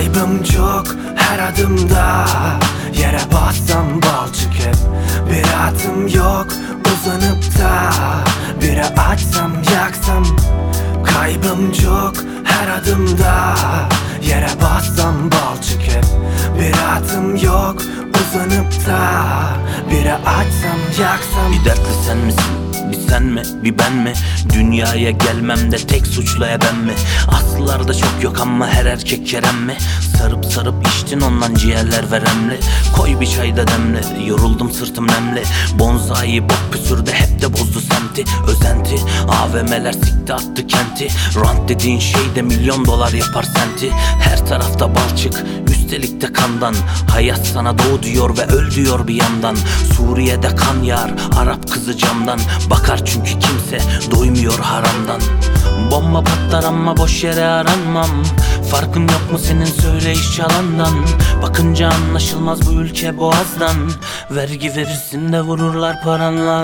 Kaybım çok her adımda, yere bassam balçık hep. Bir adım yok uzanıp da, biri açsam yaksam. Kaybım çok her adımda, yere bassam balçık hep. Bir adım yok uzanıp da, biri açsam yaksam. Bir dertli sen misin? Bir sen mi? Bir ben mi? Dünyaya gelmemde tek suçlu ben mi? Aslılarda çok yok ama her erkek Kerem mi? Sarıp sarıp içtin ondan ciğerler veremli. Koy bir çay da demle, yoruldum sırtım nemli. Bonzai bok püsürde hep de bozdu semti. Özenti, AVM'ler sikti attı kenti. Rant dediğin şey de milyon dolar yapar senti. Her tarafta balçık, üstelik de kandan. Hayat sana doğu diyor ve öl diyor bir yandan. Suriye'de kan yağar, Arap kızı camdan. Bakar çünkü kimse doymuyor haramdan. Bomba patlar ama boş yere aranmam. Farkın yok mu senin söyleyiş yalandan? Bakınca anlaşılmaz bu ülke boğazdan. Vergi verirsin de vururlar paranla.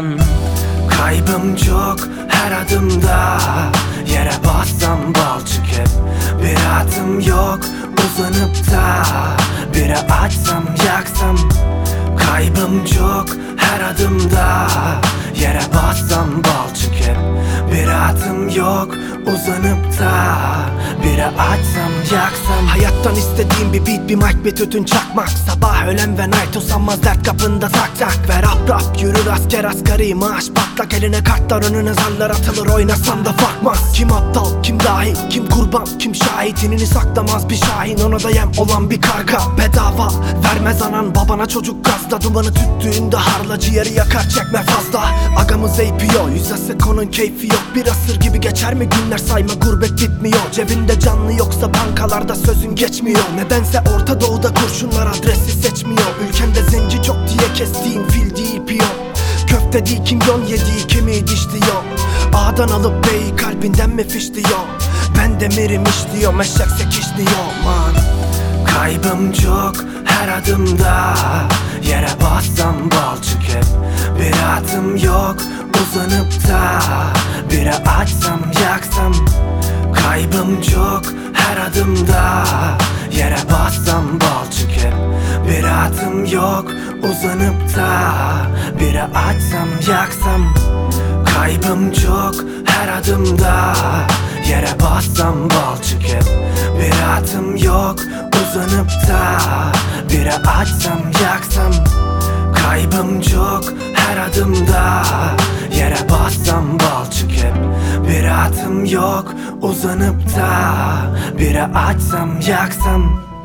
Kaybım çok her adımda, yere bassam balçık hep. Bir adım yok uzanıp da, biri açsam yaksam. Kaybım çok her adımda, yere bassam balçık hep. Bir adım yok uzanıp da, biri açsam yaksam. Hayattan istediğim bir beat, bir mic, bir tütün çakmak. Sabah öğlen ve night usanmaz dert kapında tak tak. Ve rap rap yürür asker asgari maaş patlak. Eline kartlar önüne zarlar atılır, oynasam da farkmaz. Kim aptal kim dahil, kim kurban kim şahit. İnini saklamaz bir şahin, ona da yem olan bir karga. Bedava vermez anan babana çocuk gazla. Dumanı tüttüğünde harla ciğeri yakar çekme fazla. Agamız APO yüzesi konun keyfi yok. Bir asır gibi geçer mi günler sayma, gurbet bitmiyor. Cebinde canlı yoksa bankalarda sözün geçmiyor. Nedense Orta Doğu'da kurşunlar adresi seçmiyor. Ülkemde zenci çok diye kestiğin fil değil piyon. Köfte değil kimyon yediği kemiği dişliyor. A'dan alıp B'yi kalbinden mi fişliyor? Ben demirim işliyor, eşek işliyor man. Kaybım çok her adımda, yere bassam balçık hep. Bir adım yok uzanıp da, biri açsam yaksam. Kaybım çok her adımda, yere bassam balçık hep. Bir adım yok uzanıp da, biri açsam yaksam. Kaybım çok her adımda, yere bassam balçık hep. Bir adım yok uzanıp da, biri açsam yaksam. Kaybım çok her adımda, yere bassam balçık hep. Bir adım yok uzanıp da, biri açsam yaksam.